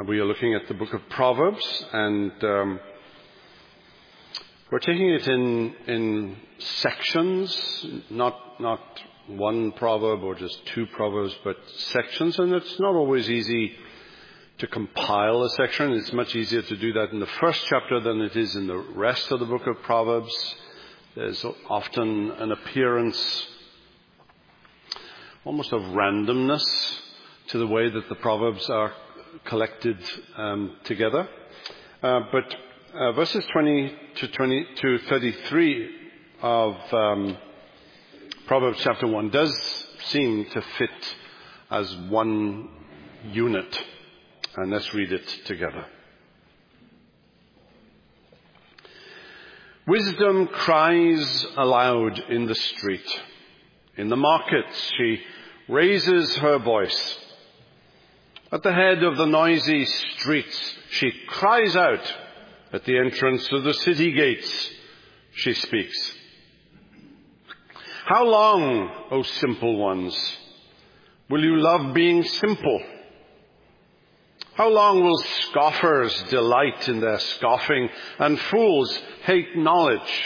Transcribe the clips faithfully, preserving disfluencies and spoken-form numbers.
We are looking at the book of Proverbs, and um, we're taking it in in sections, not not one proverb or just two proverbs, but sections. And it's not always easy to compile a section. It's much easier to do that in the first chapter than it is in the rest of the book of Proverbs. There's often an appearance almost of randomness to the way that the Proverbs are collected um, together. Uh, but uh, verses twenty to twenty to thirty-three of um, Proverbs chapter one does seem to fit as one unit. And let's read it together. Wisdom cries aloud in the street. In the markets she raises her voice. At the head of the noisy streets, she cries out. At the entrance to the city gates, she speaks. How long, O simple ones, will you love being simple? How long will scoffers delight in their scoffing and fools hate knowledge?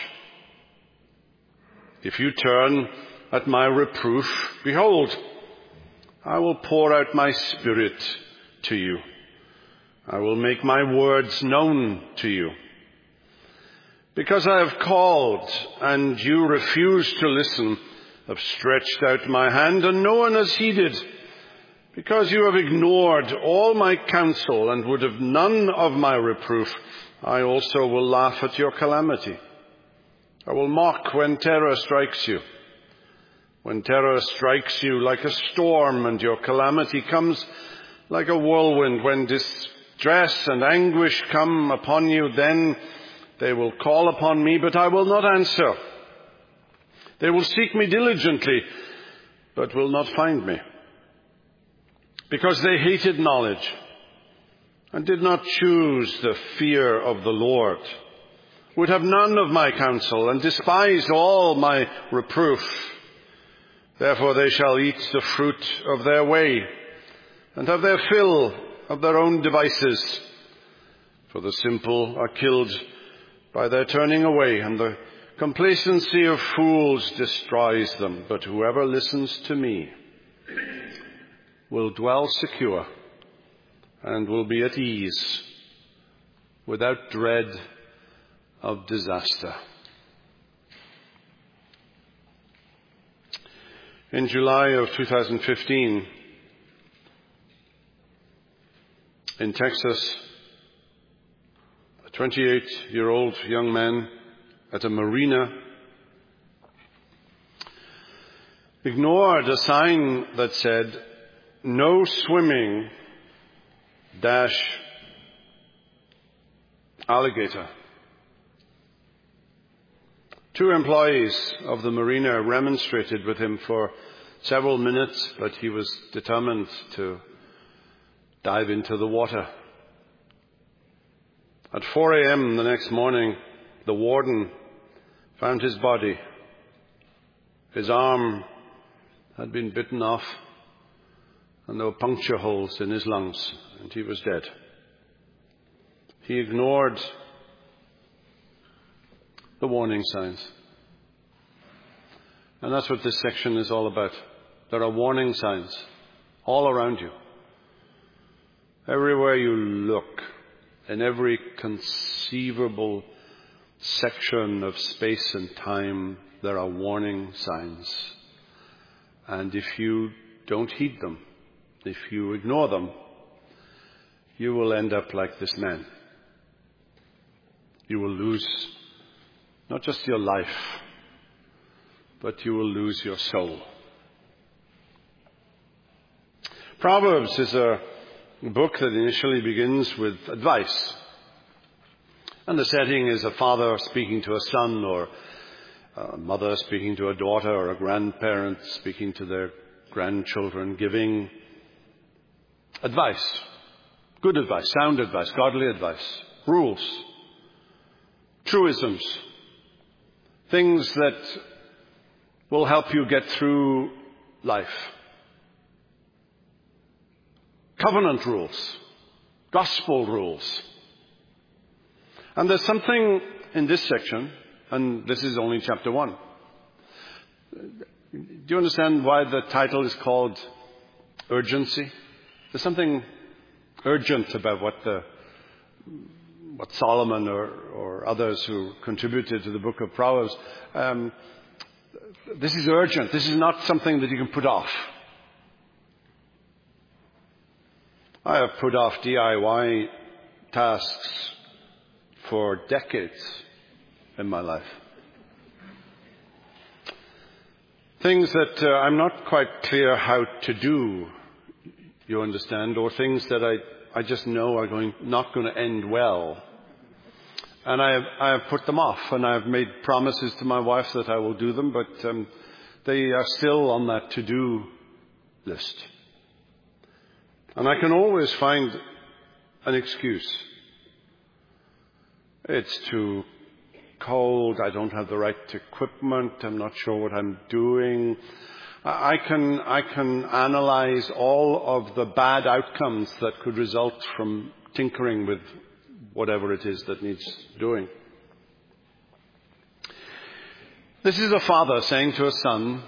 If you turn at my reproof, behold, I will pour out my spirit to you. I will make my words known to you. Because I have called and you refuse to listen, I've stretched out my hand and no one has heeded. Because you have ignored all my counsel and would have none of my reproof, I also will laugh at your calamity. I will mock when terror strikes you. When terror strikes you like a storm and your calamity comes like a whirlwind, when distress and anguish come upon you, then they will call upon me, but I will not answer. They will seek me diligently, but will not find me. Because they hated knowledge and did not choose the fear of the Lord, would have none of my counsel and despised all my reproof. Therefore they shall eat the fruit of their way and have their fill of their own devices. For the simple are killed by their turning away, and the complacency of fools destroys them. But whoever listens to me will dwell secure and will be at ease without dread of disaster. In July of two thousand fifteen, in Texas, a twenty-eight-year-old young man at a marina ignored a sign that said, "No swimming dash alligator." Two employees of the marina remonstrated with him for several minutes, but he was determined to dive into the water. At four a.m. the next morning, the warden found his body. His arm had been bitten off, and there were puncture holes in his lungs, and he was dead. He ignored the warning signs. And that's what this section is all about. There are warning signs all around you. Everywhere you look, in every conceivable section of space and time, there are warning signs. And if you don't heed them, if you ignore them, you will end up like this man. You will lose not just your life, but you will lose your soul. Proverbs is a book that initially begins with advice. And the setting is a father speaking to a son, or a mother speaking to a daughter, or a grandparent speaking to their grandchildren, giving advice. Good advice, sound advice, godly advice, rules, truisms, things that will help you get through life. Covenant rules, gospel rules. And there's something in this section, and this is only chapter one. Do you understand why the title is called Urgency? There's something urgent about what the what Solomon or, or others who contributed to the book of Proverbs, um, this is urgent. This is not something that you can put off. I have put off D I Y tasks for decades in my life. Things that uh, I'm not quite clear how to do, you understand, or things that I, I just know are going not going to end well. And I have, I have put them off, and I have made promises to my wife that I will do them, but um, they are still on that to-do list. And I can always find an excuse. It's too cold, I don't have the right equipment, I'm not sure what I'm doing. I can, I can analyze all of the bad outcomes that could result from tinkering with whatever it is that needs doing. This is a father saying to a son,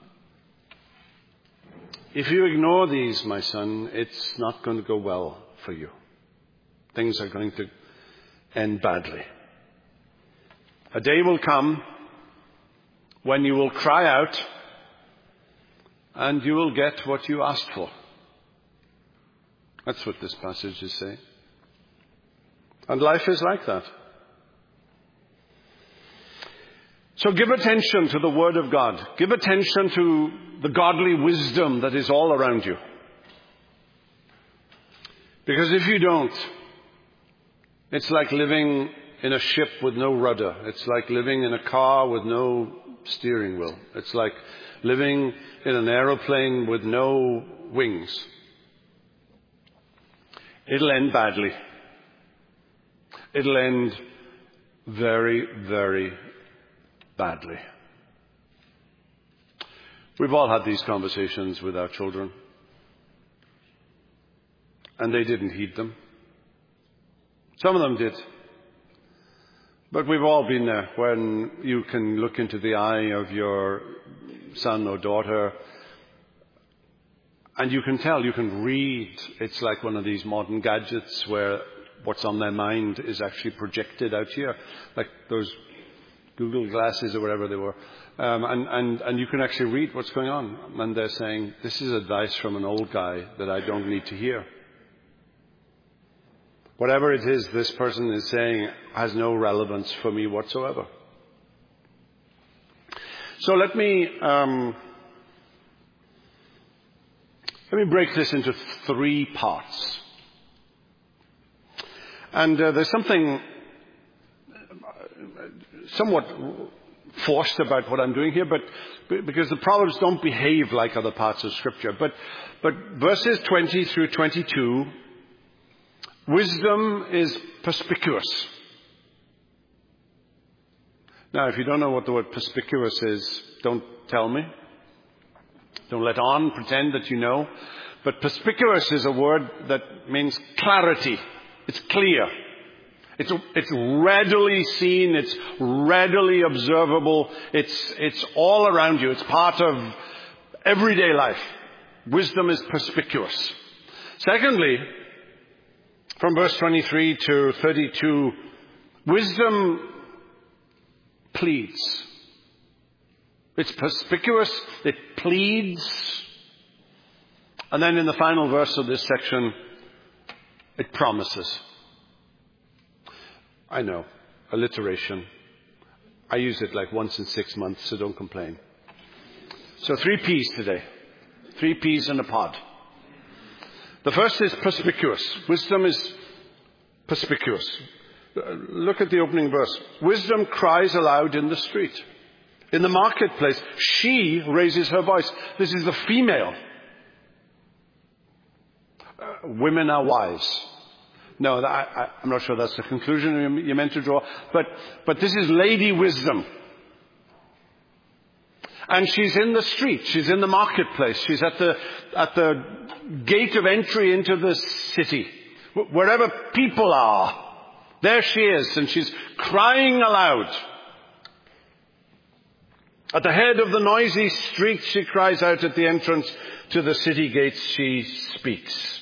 if you ignore these, my son, it's not going to go well for you. Things are going to end badly. A day will come when you will cry out and you will get what you asked for. That's what this passage is saying. And life is like that. So give attention to the Word of God. Give attention to the godly wisdom that is all around you. Because if you don't, it's like living in a ship with no rudder. It's like living in a car with no steering wheel. It's like living in an aeroplane with no wings. It'll end badly. It'll end very, very badly. We've all had these conversations with our children, and they didn't heed them. Some of them did. But we've all been there when you can look into the eye of your son or daughter and you can tell, you can read. It's like one of these modern gadgets where what's on their mind is actually projected out here, like those Google glasses or whatever they were. Um, and, and, and you can actually read what's going on. And they're saying, this is advice from an old guy that I don't need to hear. Whatever it is this person is saying has no relevance for me whatsoever. So let me um, let me break this into three parts. And uh, there's something somewhat forced about what I'm doing here, but because the Proverbs don't behave like other parts of Scripture. But but verses twenty through twenty-two, wisdom is perspicuous. Now, if you don't know what the word perspicuous is, don't tell me. Don't let on pretend that you know. But perspicuous is a word that means clarity. It's clear. It's, it's readily seen. It's readily observable. It's, it's all around you. It's part of everyday life. Wisdom is perspicuous. Secondly, from verse twenty-three to thirty-two, wisdom pleads. It's perspicuous. It pleads. And then in the final verse of this section, it promises. I know, alliteration. I use it like once in six months, so don't complain. So three P's today. Three P's in a pod. The first is perspicuous. Wisdom is perspicuous. Look at the opening verse. Wisdom cries aloud in the street. In the marketplace, she raises her voice. This is the female. Uh, women are wise. No, I, I, I'm not sure that's the conclusion you meant to draw. But, but this is Lady Wisdom. And she's in the street. She's in the marketplace. She's at the, at the gate of entry into the city Wherever people are, there she is, and she's crying aloud. At the head of the noisy street, she cries out. At the entrance to the city gates, she speaks.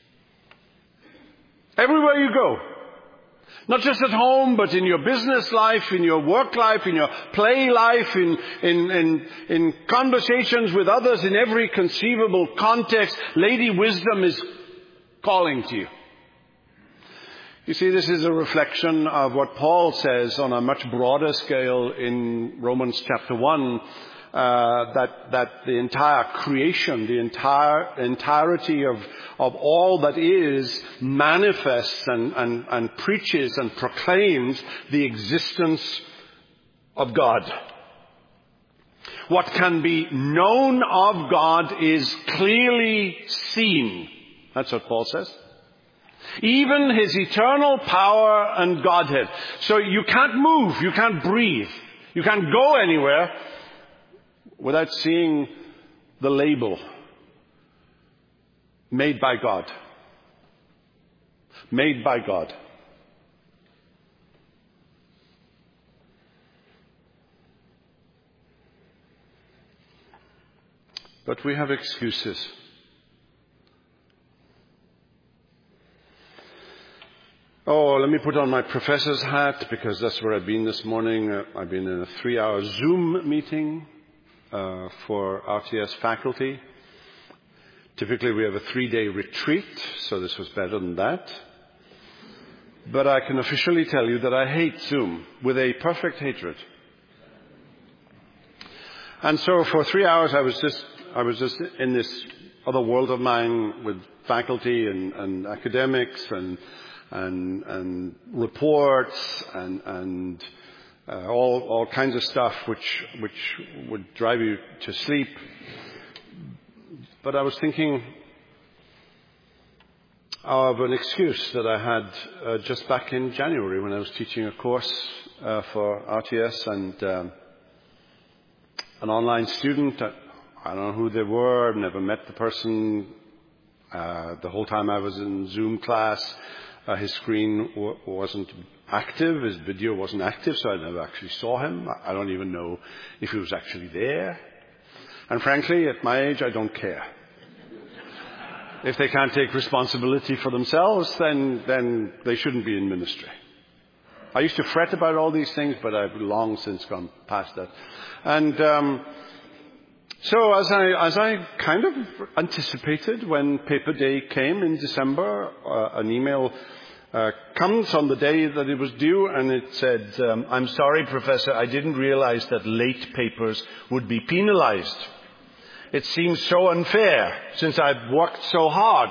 Everywhere you go, not just at home, but in your business life, in your work life, in your play life, in, in, in, in conversations with others, in every conceivable context, Lady Wisdom is calling to you. You see, this is a reflection of what Paul says on a much broader scale in Romans chapter one, uh, that, that the entire creation, the entire entirety of, of all that is manifests and, and, and preaches and proclaims the existence of God. What can be known of God is clearly seen. That's what Paul says. Even his eternal power and Godhead. So you can't move, you can't breathe, you can't go anywhere without seeing the label made by God. Made by God. But we have excuses. Oh, let me put on my professor's hat, because that's where I've been this morning. Uh, I've been in a three-hour Zoom meeting uh, for R T S faculty. Typically we have a three-day retreat, so this was better than that. But I can officially tell you that I hate Zoom with a perfect hatred. And so for three hours I was just I was just in this other world of mine with faculty and, and academics and And, and reports and, and uh, all, all kinds of stuff which, which would drive you to sleep. But I was thinking of an excuse that I had uh, just back in January when I was teaching a course uh, for R T S, and um, an online student. I, I don't know who they were. I've never met the person. Uh, the whole time I was in Zoom class, Uh, his screen w- wasn't active, his video wasn't active, so I never actually saw him. I don't even know if he was actually there. And frankly, at my age, I don't care. If they can't take responsibility for themselves, then, then they shouldn't be in ministry. I used to fret about all these things, but I've long since gone past that. And um, so as I, as I kind of anticipated when Paper Day came in December, uh, an email uh, comes on the day that it was due, and it said, um, "I'm sorry, Professor, I didn't realize that late papers would be penalized. It seems so unfair since I've worked so hard."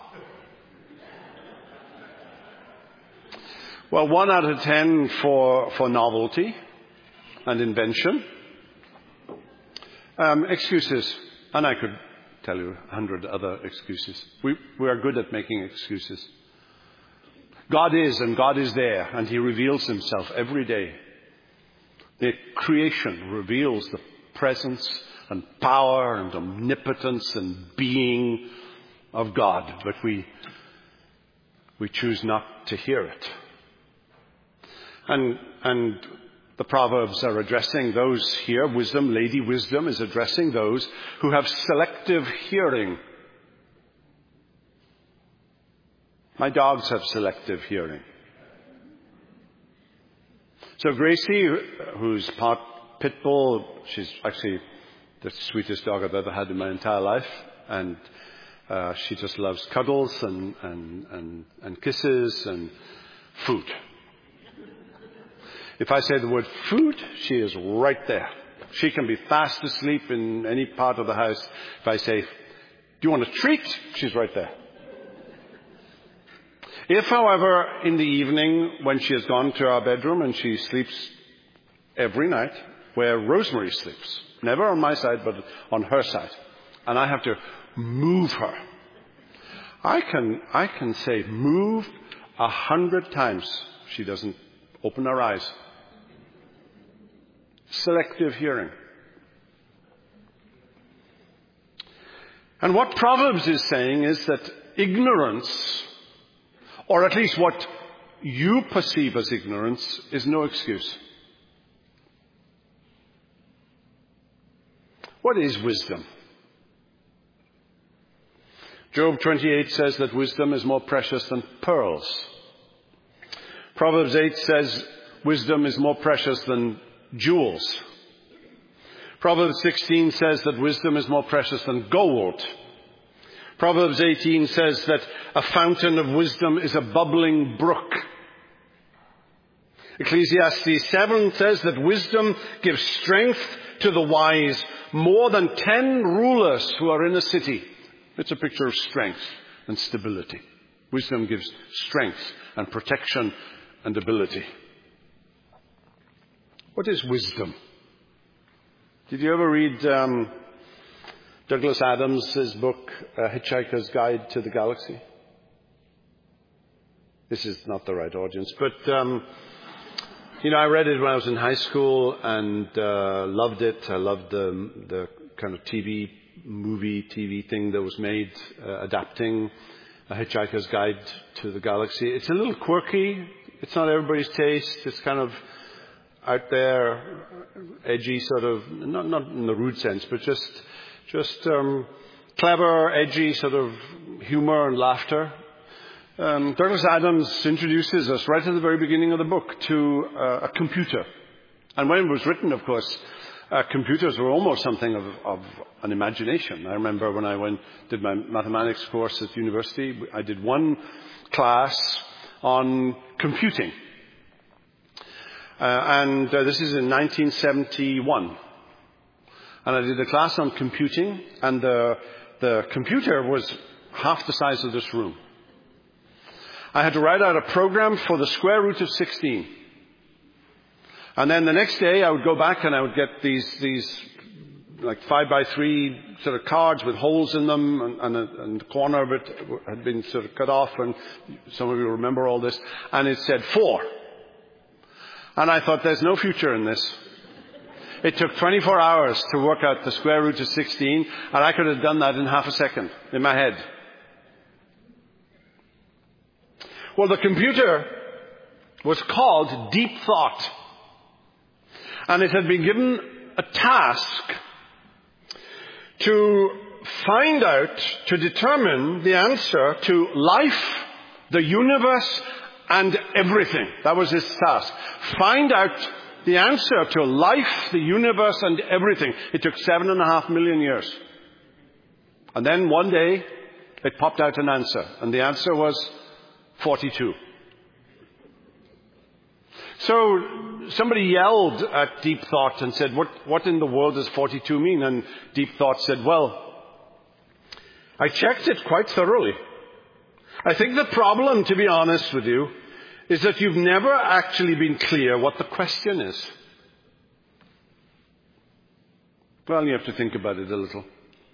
Well, one out of ten for, for novelty and invention. Um, excuses, and I could tell you a hundred other excuses. We, we are good at making excuses. God is, and God is there, and He reveals Himself every day. The creation reveals the presence and power and omnipotence and being of God, but we we choose not to hear it. And and the Proverbs are addressing those here. Wisdom, Lady Wisdom, is addressing those who have selective hearing. My dogs have selective hearing. So Gracie, who's part pit bull, she's actually the sweetest dog I've ever had in my entire life, and uh, she just loves cuddles and, and, and, and kisses and food. If I say the word food, she is right there. She can be fast asleep in any part of the house. If I say, "Do you want a treat?" she's right there. If, however, in the evening when she has gone to our bedroom and she sleeps every night where Rosemary sleeps, never on my side but on her side, and I have to move her, I can, I can say move a hundred times. She doesn't open her eyes. Selective hearing. And what Proverbs is saying is that ignorance Or at least what you perceive as ignorance is no excuse. What is wisdom? Job twenty-eight says that wisdom is more precious than pearls. Proverbs eight says wisdom is more precious than jewels. Proverbs sixteen says that wisdom is more precious than gold. Proverbs eighteen says that a fountain of wisdom is a bubbling brook. Ecclesiastes seven says that wisdom gives strength to the wise more than ten rulers who are in a city. It's a picture of strength and stability. Wisdom gives strength and protection and ability. What is wisdom? Did you ever read um, Douglas Adams' book, A Hitchhiker's Guide to the Galaxy? This is not the right audience, but, um, you know, I read it when I was in high school and uh, loved it. I loved the, the kind of T V, movie, T V thing that was made, uh, adapting A Hitchhiker's Guide to the Galaxy. It's a little quirky. It's not everybody's taste. It's kind of out there, edgy, sort of, not, not in the rude sense, but just, just um, clever, edgy sort of humor and laughter. Um, Douglas Adams introduces us right at the very beginning of the book to uh, a computer. And when it was written, of course, uh, computers were almost something of, of an imagination. I remember when I went did my mathematics course at university, I did one class on computing. Uh, and uh, this is in nineteen seventy-one. And I did a class on computing, and the, the computer was half the size of this room. I had to write out a program for the square root of sixteen. And then the next day I would go back and I would get these, these like five by three sort of cards with holes in them, and, and, a, and the corner of it had been sort of cut off, and some of you remember all this. And it said four. And I thought, there's no future in this. It took twenty-four hours to work out the square root of sixteen, and I could have done that in half a second in my head. Well, the computer was called Deep Thought. And it had been given a task to find out, to determine the answer to life, the universe, and everything. That was his task. Find out the answer to life, the universe, and everything. It took seven and a half million years. And then one day, it popped out an answer. And the answer was forty-two. So somebody yelled at Deep Thought and said, what, what in the world does forty-two mean? And Deep Thought said, well, I checked it quite thoroughly. I think the problem, to be honest with you, is that you've never actually been clear what the question is. Well, you have to think about it a little.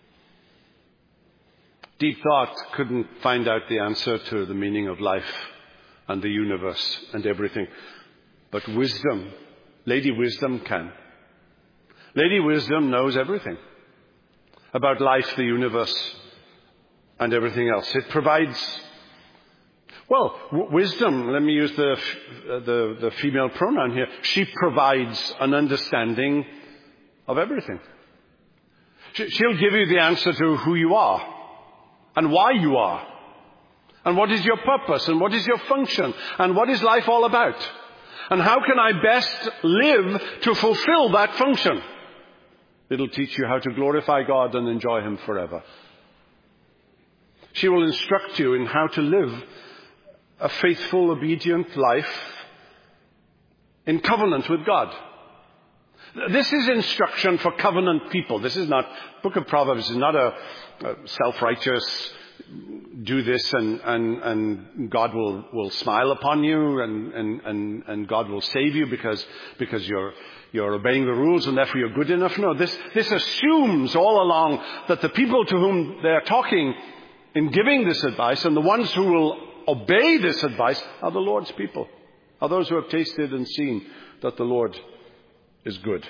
Deep Thought couldn't find out the answer to the meaning of life and the universe and everything. But wisdom, Lady Wisdom can. Lady Wisdom knows everything about life, the universe, and everything else. It provides, well, w- wisdom, let me use the, the, the female pronoun here. She provides an understanding of everything. She, she'll give you the answer to who you are and why you are and what is your purpose and what is your function and what is life all about. And how can I best live to fulfill that function? It'll teach you how to glorify God and enjoy Him forever. She will instruct you in how to live a faithful, obedient life in covenant with God. This is instruction for covenant people. This is not, Book of Proverbs is not a, a self-righteous, do this and, and, and God will, will smile upon you and, and, and, and God will save you because, because you're, you're obeying the rules and therefore you're good enough. No, this, this assumes all along that the people to whom they are talking in giving this advice and the ones who will obey this advice are the Lord's people, are those who have tasted and seen that the Lord is good.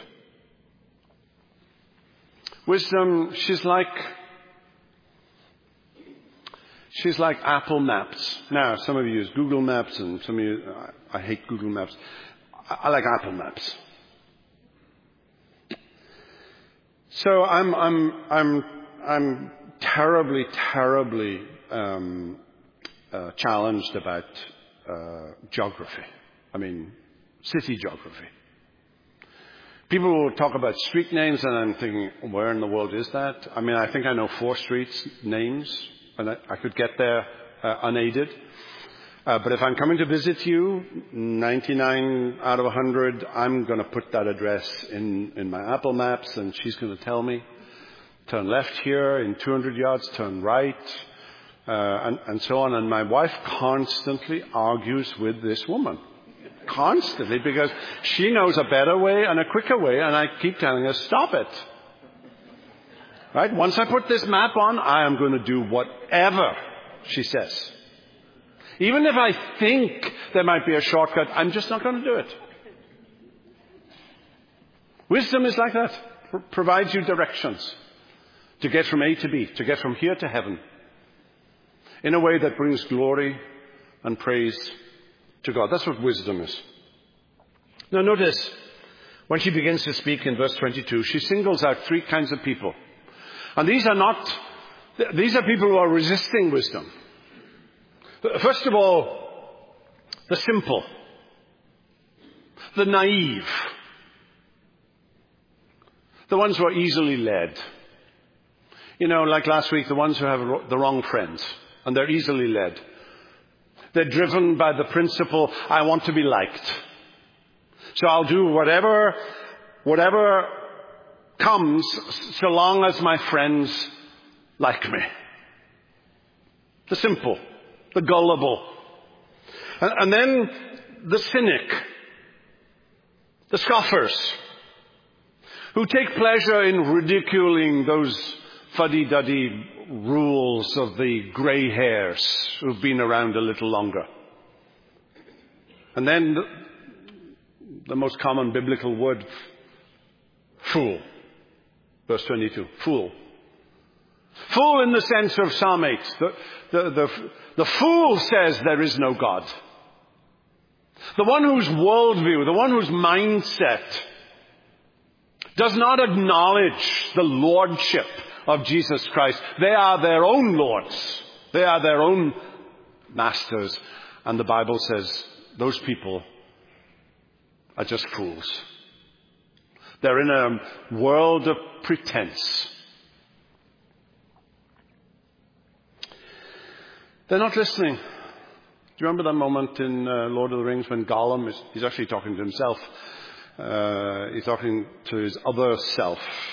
Wisdom, she's like, She's like Apple Maps. Now, some of you use Google Maps, and some of you, I, I hate Google Maps. I, I like Apple Maps. So I'm, I'm, I'm, I'm terribly, terribly um, uh, challenged about uh, geography. I mean, city geography. People will talk about street names, and I'm thinking, where in the world is that? I mean, I think I know four streets names, and I, I could get there uh, unaided. Uh, but if I'm coming to visit you, ninety-nine out of one hundred, I'm going to put that address in, in my Apple Maps, and she's going to tell me, turn left here, in two hundred yards, turn right, uh, and, and so on. And my wife constantly argues with this woman. Constantly, because she knows a better way and a quicker way, and I keep telling her, stop it. Right? Once I put this map on, I am going to do whatever she says. Even if I think there might be a shortcut, I'm just not going to do it. Wisdom is like that. It provides you directions to get from A to B, to get from here to heaven, in a way that brings glory and praise to God. That's what wisdom is. Now notice, when she begins to speak in verse twenty-two, she singles out three kinds of people. And these are not, these are people who are resisting wisdom. First of all, the simple, the naive, the ones who are easily led. You know, like last week, the ones who have the wrong friends, and they're easily led. They're driven by the principle, I want to be liked. So I'll do whatever, whatever comes, so long as my friends like me. The simple, the gullible. And, and then the cynic, the scoffers, who take pleasure in ridiculing those fuddy-duddy rules of the grey hairs who've been around a little longer. And then the, the most common biblical word, fool. Verse twenty-two, fool. Fool in the sense of Psalm eight. The, the, the, the fool says there is no God. The one whose worldview, the one whose mindset does not acknowledge the lordship of Jesus Christ. They are their own lords. They are their own masters. And the Bible says those people are just fools. They're in a world of pretense. They're not listening. Do you remember that moment in uh, Lord of the Rings when Gollum is he's actually talking to himself. Uh, he's talking to his other self.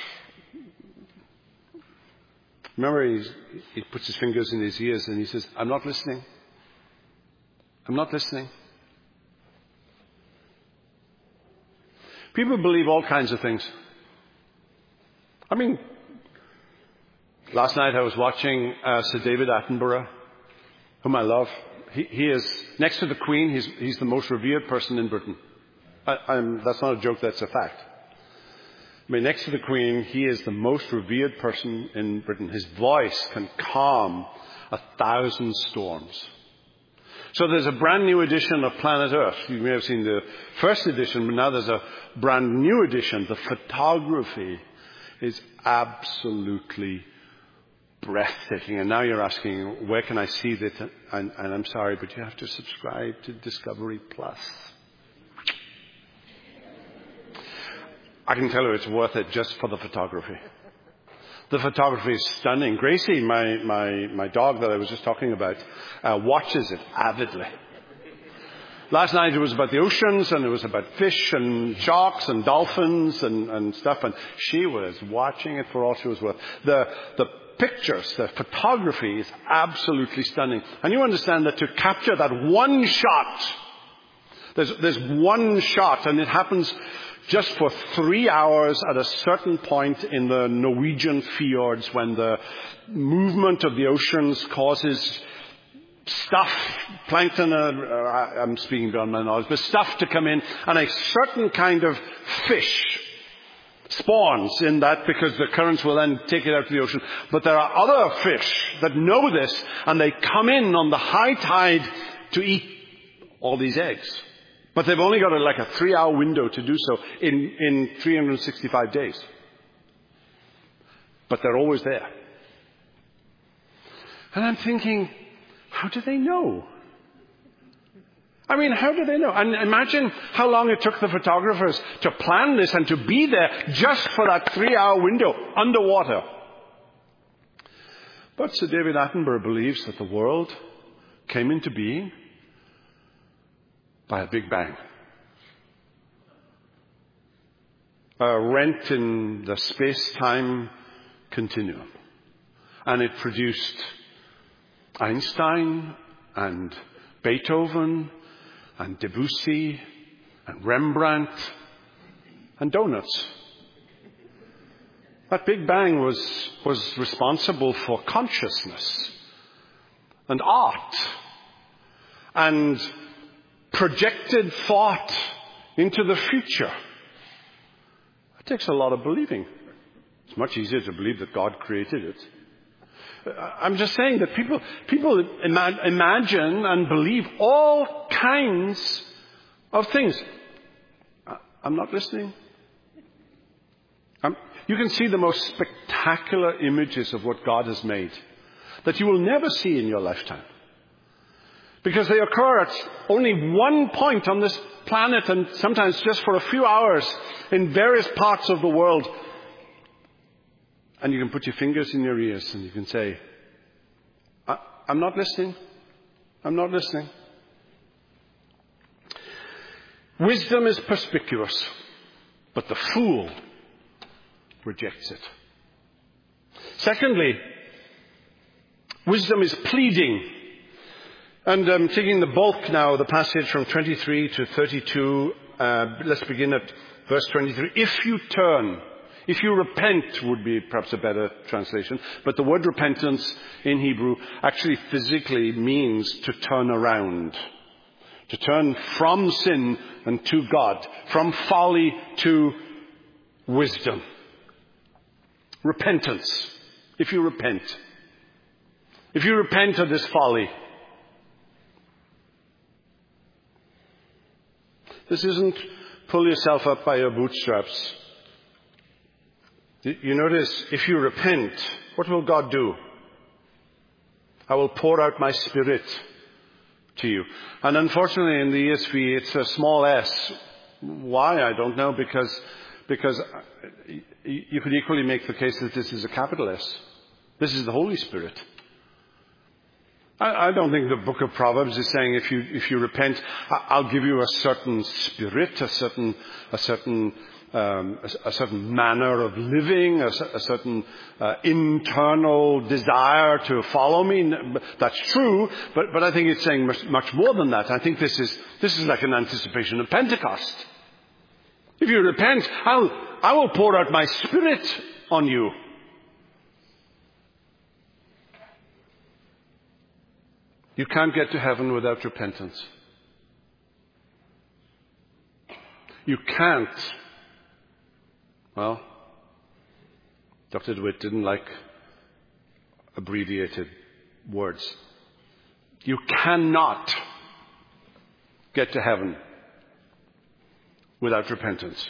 Remember, he's, he puts his fingers in his ears and he says, I'm not listening. I'm not listening. People believe all kinds of things. I mean, last night I was watching uh, Sir David Attenborough, whom I love. He, he is, next to the Queen, he's, he's the most revered person in Britain. I, I'm, that's not a joke, that's a fact. I mean, next to the Queen, he is the most revered person in Britain. His voice can calm a thousand storms. So there's a brand new edition of Planet Earth. You may have seen the first edition, but now there's a brand new edition. The photography is absolutely breathtaking. And now you're asking, where can I see that? And, and I'm sorry, but you have to subscribe to Discovery Plus. I can tell you it's worth it just for the photography. The photography is stunning. Gracie, my, my, my dog that I was just talking about, uh, watches it avidly. Last night it was about the oceans, and it was about fish and sharks and dolphins and, and stuff, and she was watching it for all she was worth. The, the pictures, the photography is absolutely stunning. And you understand that to capture that one shot, there's, there's one shot, and it happens just for three hours at a certain point in the Norwegian fjords when the movement of the oceans causes stuff, plankton, uh, I'm speaking beyond my knowledge, but stuff to come in, and a certain kind of fish spawns in that because the currents will then take it out to the ocean. But there are other fish that know this, and they come in on the high tide to eat all these eggs. But they've only got a, like a three-hour window to do so in, in three hundred sixty-five days. But they're always there. And I'm thinking, how do they know? I mean, how do they know? And imagine how long it took the photographers to plan this and to be there just for that three-hour window underwater. But Sir David Attenborough believes that the world came into being by a big bang. A rent in the space-time continuum. And it produced Einstein and Beethoven and Debussy and Rembrandt and donuts. That Big Bang was, was responsible for consciousness and art and projected thought into the future. It takes a lot of believing. It's much easier to believe that God created it. I'm just saying that people people ima- imagine and believe all kinds of things. I'm not listening. I'm, you can see the most spectacular images of what God has made that you will never see in your lifetime. Because they occur at only one point on this planet, and sometimes just for a few hours in various parts of the world. And you can put your fingers in your ears and you can say, I, I'm not listening. I'm not listening. Wisdom is perspicuous, but the fool rejects it. Secondly, wisdom is pleading. And I'm taking the bulk now of the passage from twenty-three to thirty-two. Uh, let's begin at verse twenty-three. If you turn... If you repent would be perhaps a better translation. But the word repentance in Hebrew actually physically means to turn around. To turn from sin and to God. From folly to wisdom. Repentance. If you repent. If you repent of this folly. This isn't pull yourself up by your bootstraps. You notice, if you repent, what will God do? I will pour out my Spirit to you. And unfortunately in the E S V it's a small s. Why? I don't know, because, because you could equally make the case that this is a capital S. This is the Holy Spirit. I, I don't think the book of Proverbs is saying if you, if you repent, I'll give you a certain spirit, a certain, a certain, Um, a, a certain manner of living, a, a certain uh, internal desire to follow me. That's true, but, but I think it's saying much, much more than that. I think this is this is like an anticipation of Pentecost. If you repent, I'll I will pour out my Spirit on you. You can't get to heaven without repentance. You can't. Well, Doctor DeWitt didn't like abbreviated words. You cannot get to heaven without repentance.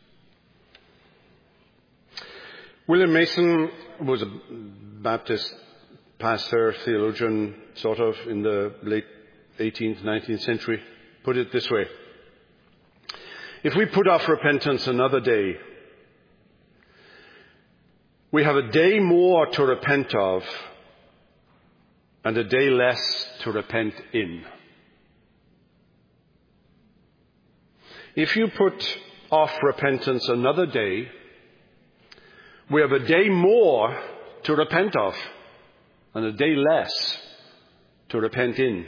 William Mason was a Baptist pastor, theologian, sort of, in the late eighteenth, nineteenth century. Put it this way. If we put off repentance another day, we have a day more to repent of and a day less to repent in. If you put off repentance another day, we have a day more to repent of and a day less to repent in.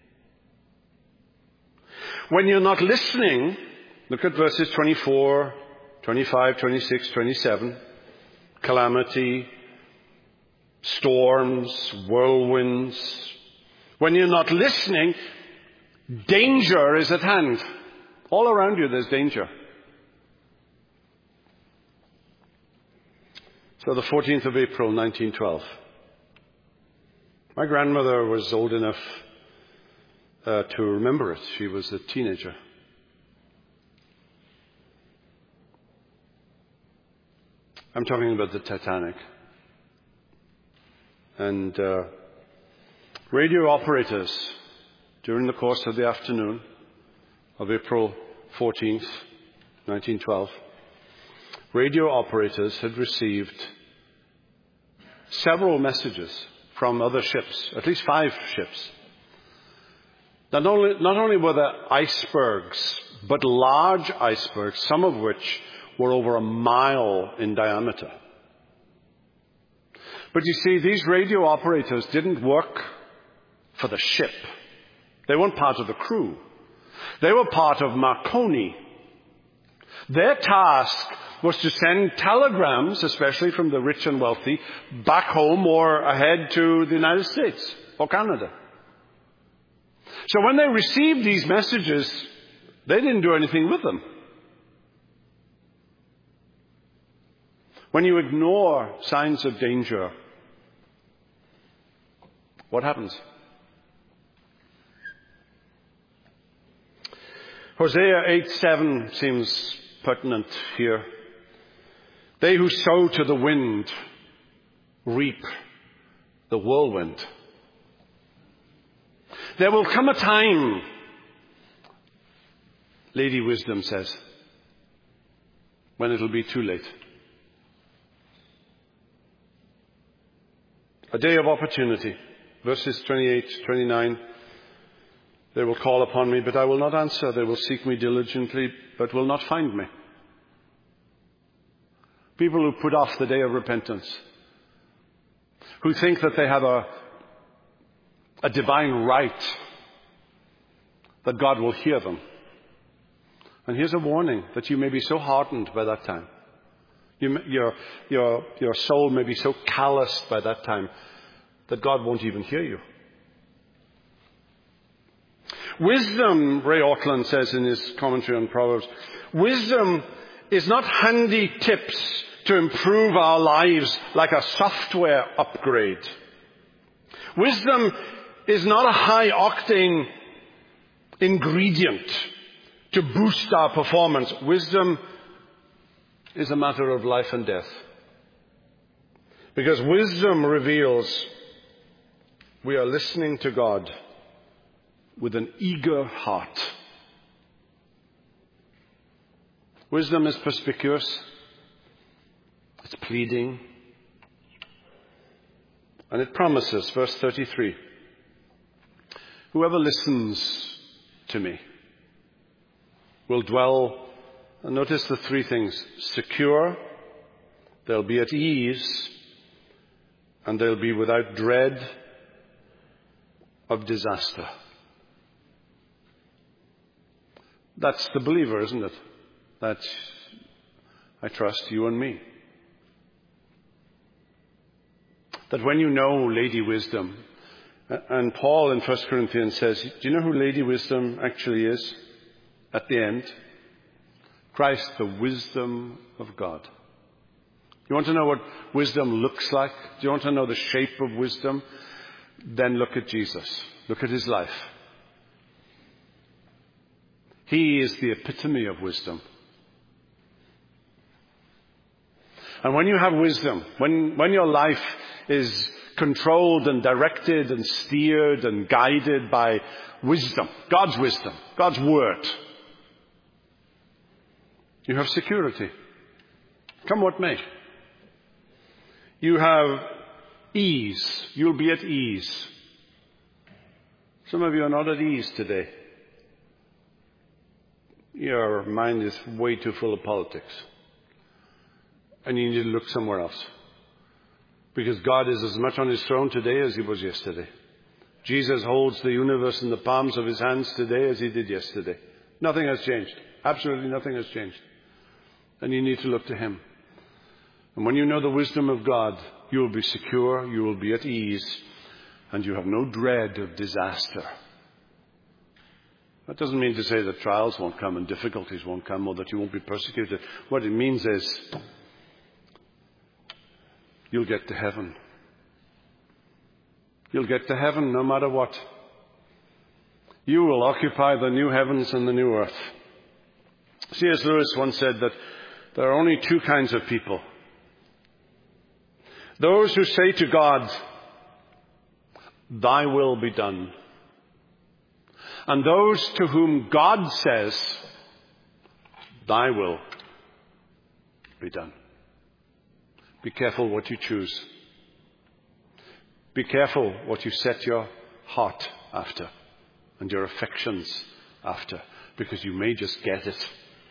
When you're not listening, look at verses twenty-four, twenty-five, twenty-six, twenty-seven. Calamity, storms, whirlwinds. When you're not listening, danger is at hand. All around you there's danger. So the fourteenth of April, nineteen twelve. My grandmother was old enough uh, to remember it. She was a teenager. I'm talking about the Titanic. And uh, radio operators, during the course of the afternoon of April fourteenth, nineteen twelve, radio operators had received several messages from other ships, at least five ships. Not only, not only were there icebergs, but large icebergs, some of which were over a mile in diameter. But you see, these radio operators didn't work for the ship. They weren't part of the crew. They were part of Marconi. Their task was to send telegrams, especially from the rich and wealthy, back home or ahead to the United States or Canada. So when they received these messages, they didn't do anything with them. When you ignore signs of danger, what happens? Hosea eight seven seems pertinent here. They who sow to the wind reap the whirlwind. There will come a time, Lady Wisdom says, when it'll be too late. A day of opportunity. Verses twenty-eight, twenty-nine. They will call upon me, but I will not answer. They will seek me diligently, but will not find me. People who put off the day of repentance, who think that they have a, a divine right, that God will hear them. And here's a warning that you may be so hardened by that time. You, your, your, your soul may be so calloused by that time that God won't even hear you. Wisdom, Ray Ortlund says in his commentary on Proverbs, wisdom is not handy tips to improve our lives like a software upgrade. Wisdom is not a high-octane ingredient to boost our performance. Wisdom is a matter of life and death. Because wisdom reveals we are listening to God with an eager heart. Wisdom is perspicuous. It's pleading. And it promises, verse thirty-three, whoever listens to me will dwell, and notice the three things, secure, they'll be at ease, and they'll be without dread of disaster. That's the believer, isn't it? That's, I trust, you and me. That when you know Lady Wisdom, and Paul in First Corinthians says, do you know who Lady Wisdom actually is at the end? Christ, the wisdom of God. You want to know what wisdom looks like? Do you want to know the shape of wisdom? Then look at Jesus. Look at his life. He is the epitome of wisdom. And when you have wisdom, when, when your life is controlled and directed and steered and guided by wisdom, God's wisdom, God's word, you have security. Come what may. You have ease. You'll be at ease. Some of you are not at ease today. Your mind is way too full of politics. And you need to look somewhere else. Because God is as much on his throne today as he was yesterday. Jesus holds the universe in the palms of his hands today as he did yesterday. Nothing has changed. Absolutely nothing has changed. And you need to look to him. And when you know the wisdom of God, you will be secure, you will be at ease, and you have no dread of disaster. That doesn't mean to say that trials won't come and difficulties won't come or that you won't be persecuted. What it means is you'll get to heaven. You'll get to heaven no matter what. You will occupy the new heavens and the new earth. C S Lewis once said that there are only two kinds of people. Those who say to God, "Thy will be done." And those to whom God says, "Thy will be done." Be careful what you choose. Be careful what you set your heart after and your affections after, because you may just get it.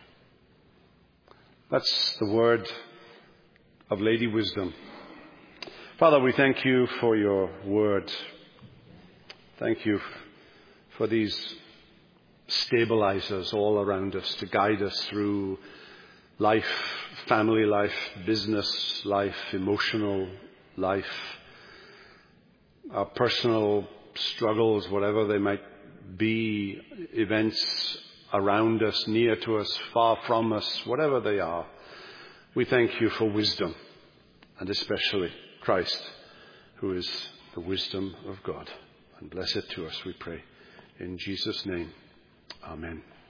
That's the word of Lady Wisdom. Father, we thank you for your word. Thank you for these stabilizers all around us to guide us through life, family life, business life, emotional life, our personal struggles, whatever they might be, events around us, near to us, far from us, whatever they are. We thank you for wisdom, and especially Christ, who is the wisdom of God. And bless it to us, we pray. In Jesus' name, amen.